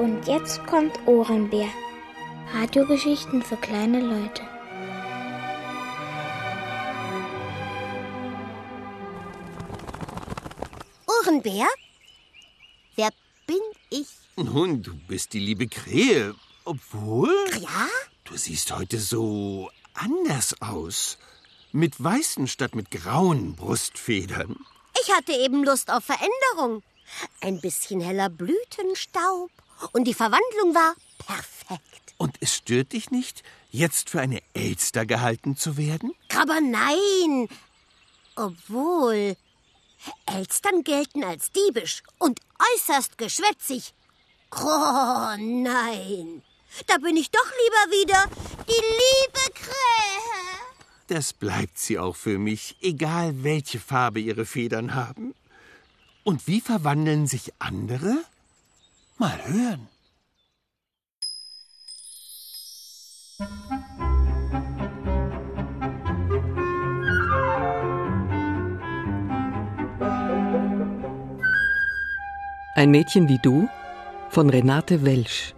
Und jetzt kommt Ohrenbär. Radiogeschichten für kleine Leute. Ohrenbär? Wer bin ich? Nun, du bist die liebe Krähe. Obwohl... Ja? Du siehst heute so anders aus. Mit weißen statt mit grauen Brustfedern. Ich hatte eben Lust auf Veränderung. Ein bisschen heller Blütenstaub. Und die Verwandlung war perfekt. Und es stört dich nicht, jetzt für eine Elster gehalten zu werden? Aber nein. Obwohl, Elstern gelten als diebisch und äußerst geschwätzig. Oh nein, da bin ich doch lieber wieder die liebe Krähe. Das bleibt sie auch für mich, egal welche Farbe ihre Federn haben. Und wie verwandeln sich andere? Mal hören. Ein Mädchen wie du von Renate Welsch.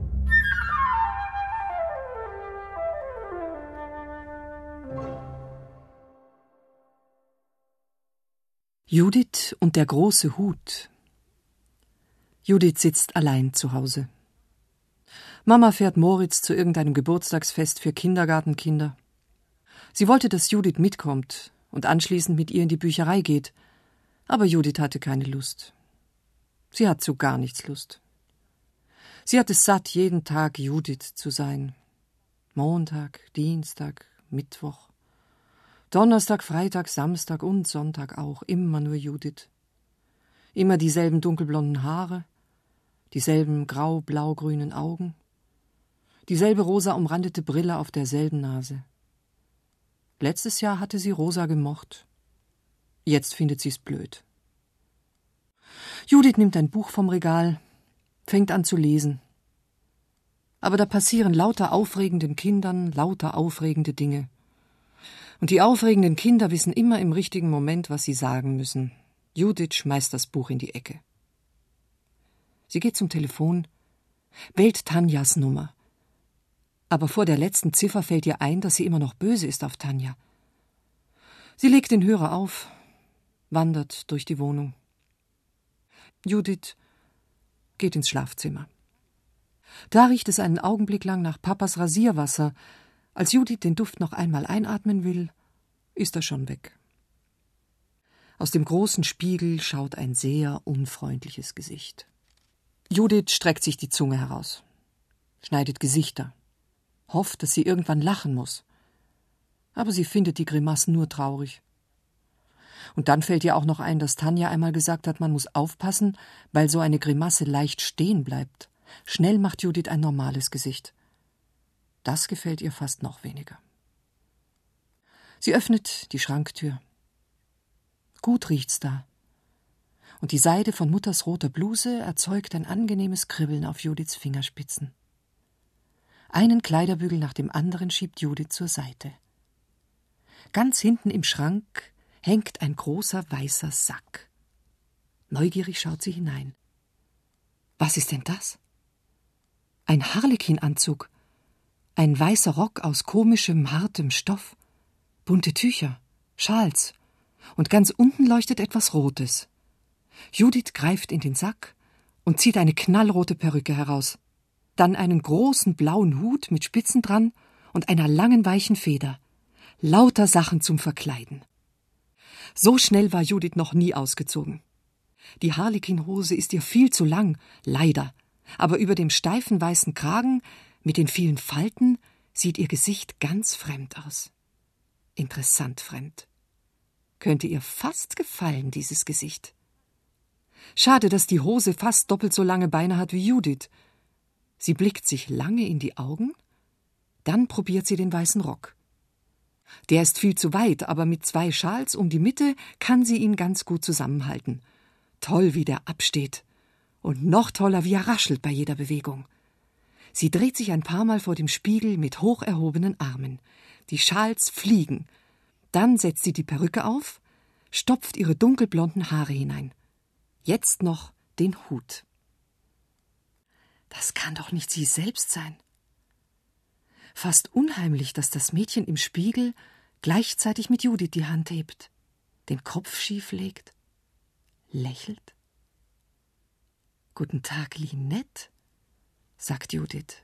Judith und der große Hut. Judith sitzt allein zu Hause. Mama fährt Moritz zu irgendeinem Geburtstagsfest für Kindergartenkinder. Sie wollte, dass Judith mitkommt und anschließend mit ihr in die Bücherei geht, aber Judith hatte keine Lust. Sie hat zu gar nichts Lust. Sie hat es satt, jeden Tag Judith zu sein. Montag, Dienstag, Mittwoch, Donnerstag, Freitag, Samstag und Sonntag auch, immer nur Judith. Immer dieselben dunkelblonden Haare, dieselben grau-blau-grünen Augen, dieselbe rosa umrandete Brille auf derselben Nase. Letztes Jahr hatte sie rosa gemocht. Jetzt findet sie's blöd. Judith nimmt ein Buch vom Regal, fängt an zu lesen. Aber da passieren lauter aufregenden Kindern lauter aufregende Dinge. Und die aufregenden Kinder wissen immer im richtigen Moment, was sie sagen müssen. Judith schmeißt das Buch in die Ecke. Sie geht zum Telefon, wählt Tanjas Nummer. Aber vor der letzten Ziffer fällt ihr ein, dass sie immer noch böse ist auf Tanja. Sie legt den Hörer auf, wandert durch die Wohnung. Judith geht ins Schlafzimmer. Da riecht es einen Augenblick lang nach Papas Rasierwasser. Als Judith den Duft noch einmal einatmen will, ist er schon weg. Aus dem großen Spiegel schaut ein sehr unfreundliches Gesicht. Judith streckt sich die Zunge heraus, schneidet Gesichter, hofft, dass sie irgendwann lachen muss. Aber sie findet die Grimassen nur traurig. Und dann fällt ihr auch noch ein, dass Tanja einmal gesagt hat, man muss aufpassen, weil so eine Grimasse leicht stehen bleibt. Schnell macht Judith ein normales Gesicht. Das gefällt ihr fast noch weniger. Sie öffnet die Schranktür. Gut riecht's da. Und die Seide von Mutters roter Bluse erzeugt ein angenehmes Kribbeln auf Judiths Fingerspitzen. Einen Kleiderbügel nach dem anderen schiebt Judith zur Seite. Ganz hinten im Schrank hängt ein großer weißer Sack. Neugierig schaut sie hinein. Was ist denn das? Ein Harlekinanzug, ein weißer Rock aus komischem, hartem Stoff, bunte Tücher, Schals und ganz unten leuchtet etwas Rotes. Judith greift in den Sack und zieht eine knallrote Perücke heraus, dann einen großen blauen Hut mit Spitzen dran und einer langen weichen Feder. Lauter Sachen zum Verkleiden. So schnell war Judith noch nie ausgezogen. Die Harlekinhose ist ihr viel zu lang, leider, aber über dem steifen weißen Kragen mit den vielen Falten sieht ihr Gesicht ganz fremd aus. Interessant fremd. Könnte ihr fast gefallen, dieses Gesicht. Schade, dass die Hose fast doppelt so lange Beine hat wie Judith. Sie blickt sich lange in die Augen, dann probiert sie den weißen Rock. Der ist viel zu weit, aber mit 2 Schals um die Mitte kann sie ihn ganz gut zusammenhalten. Toll, wie der absteht. Und noch toller, wie er raschelt bei jeder Bewegung. Sie dreht sich ein paar Mal vor dem Spiegel mit hoch erhobenen Armen. Die Schals fliegen. Dann setzt sie die Perücke auf, stopft ihre dunkelblonden Haare hinein. Jetzt noch den Hut. Das kann doch nicht sie selbst sein. Fast unheimlich, dass das Mädchen im Spiegel gleichzeitig mit Judith die Hand hebt, den Kopf schief legt, lächelt. »Guten Tag, Linette«, sagt Judith.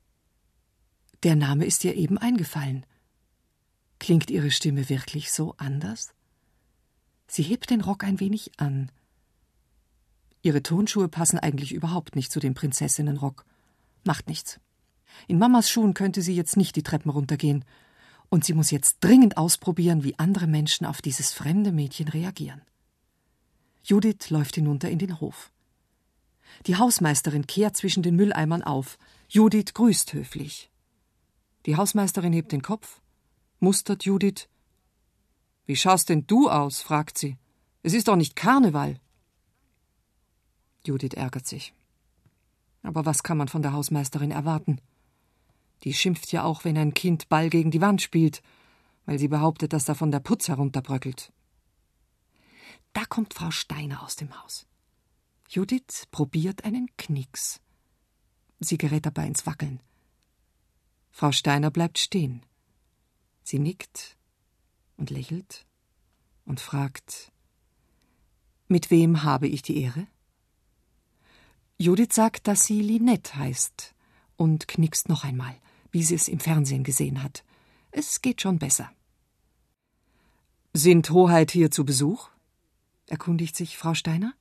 Der Name ist ihr eben eingefallen. Klingt ihre Stimme wirklich so anders? Sie hebt den Rock ein wenig an. Ihre Turnschuhe passen eigentlich überhaupt nicht zu dem Prinzessinnenrock. Macht nichts. In Mamas Schuhen könnte sie jetzt nicht die Treppen runtergehen. Und sie muss jetzt dringend ausprobieren, wie andere Menschen auf dieses fremde Mädchen reagieren. Judith läuft hinunter in den Hof. Die Hausmeisterin kehrt zwischen den Mülleimern auf. Judith grüßt höflich. Die Hausmeisterin hebt den Kopf, mustert Judith. »Wie schaust denn du aus?« fragt sie. »Es ist doch nicht Karneval.« Judith ärgert sich. Aber was kann man von der Hausmeisterin erwarten? Die schimpft ja auch, wenn ein Kind Ball gegen die Wand spielt, weil sie behauptet, dass davon der Putz herunterbröckelt. Da kommt Frau Steiner aus dem Haus. Judith probiert einen Knicks. Sie gerät dabei ins Wackeln. Frau Steiner bleibt stehen. Sie nickt und lächelt und fragt: »Mit wem habe ich die Ehre?« Judith sagt, dass sie Linette heißt und knickst noch einmal, wie sie es im Fernsehen gesehen hat. Es geht schon besser. »Sind Hoheit hier zu Besuch?« erkundigt sich Frau Steiner.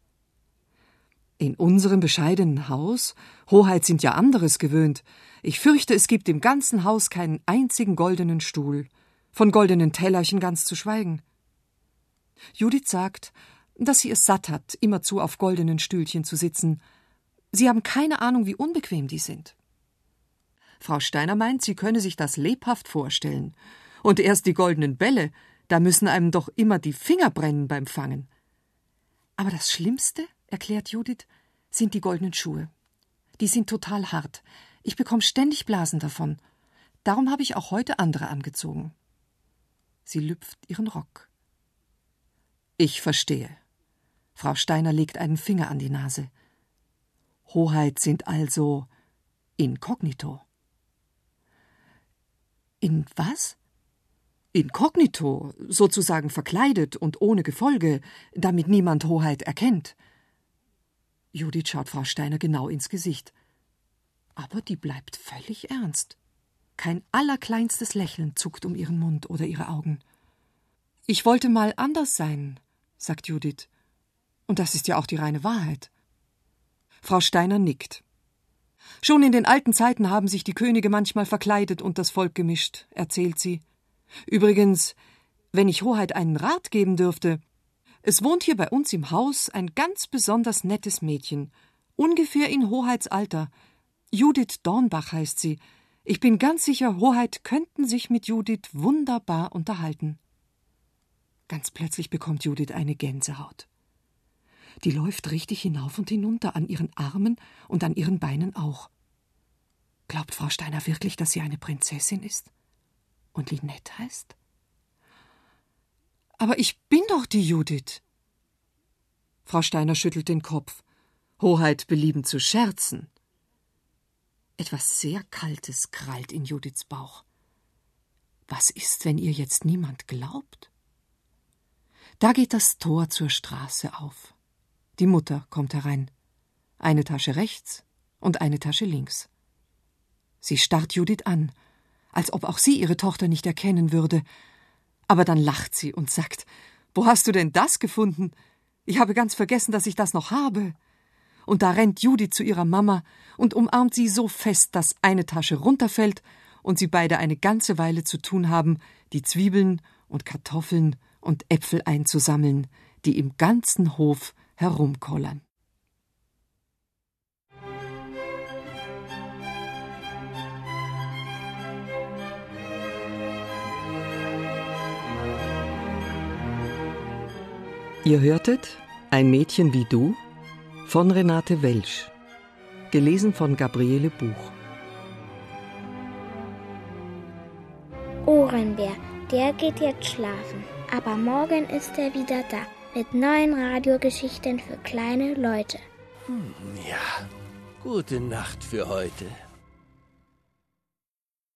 »In unserem bescheidenen Haus? Hoheit sind ja anderes gewöhnt. Ich fürchte, es gibt im ganzen Haus keinen einzigen goldenen Stuhl, von goldenen Tellerchen ganz zu schweigen.« Judith sagt, dass sie es satt hat, immerzu auf goldenen Stühlchen zu sitzen. Sie haben keine Ahnung, wie unbequem die sind. Frau Steiner meint, sie könne sich das lebhaft vorstellen. Und erst die goldenen Bälle, da müssen einem doch immer die Finger brennen beim Fangen. Aber das Schlimmste, erklärt Judith, sind die goldenen Schuhe. Die sind total hart. Ich bekomme ständig Blasen davon. Darum habe ich auch heute andere angezogen. Sie lüpft ihren Rock. »Ich verstehe.« Frau Steiner legt einen Finger an die Nase. »Hoheit sind also inkognito.« »In was?« »Inkognito, sozusagen verkleidet und ohne Gefolge, damit niemand Hoheit erkennt.« Judith schaut Frau Steiner genau ins Gesicht. Aber die bleibt völlig ernst. Kein allerkleinstes Lächeln zuckt um ihren Mund oder ihre Augen. »Ich wollte mal anders sein«, sagt Judith. Und das ist ja auch die reine Wahrheit. Frau Steiner nickt. »Schon in den alten Zeiten haben sich die Könige manchmal verkleidet und das Volk gemischt«, erzählt sie. »Übrigens, wenn ich Hoheit einen Rat geben dürfte, es wohnt hier bei uns im Haus ein ganz besonders nettes Mädchen, ungefähr in Hoheits Alter. Judith Dornbach heißt sie. Ich bin ganz sicher, Hoheit könnten sich mit Judith wunderbar unterhalten.« Ganz plötzlich bekommt Judith eine Gänsehaut. Die läuft richtig hinauf und hinunter, an ihren Armen und an ihren Beinen auch. Glaubt Frau Steiner wirklich, dass sie eine Prinzessin ist? Und Linette heißt? »Aber ich bin doch die Judith.« Frau Steiner schüttelt den Kopf. Hoheit belieben zu scherzen. Etwas sehr Kaltes krallt in Judiths Bauch. Was ist, wenn ihr jetzt niemand glaubt? Da geht das Tor zur Straße auf. Die Mutter kommt herein. Eine Tasche rechts und eine Tasche links. Sie starrt Judith an, als ob auch sie ihre Tochter nicht erkennen würde. Aber dann lacht sie und sagt: »Wo hast du denn das gefunden? Ich habe ganz vergessen, dass ich das noch habe.« Und da rennt Judith zu ihrer Mama und umarmt sie so fest, dass eine Tasche runterfällt und sie beide eine ganze Weile zu tun haben, die Zwiebeln und Kartoffeln und Äpfel einzusammeln, die im ganzen Hof herumkollern. Ihr hörtet Ein Mädchen wie du von Renate Welsch, gelesen von Gabriele Buch. Ohrenbär, der geht jetzt schlafen. Aber morgen ist er wieder da mit neuen Radiogeschichten für kleine Leute. Ja, Gute Nacht für heute.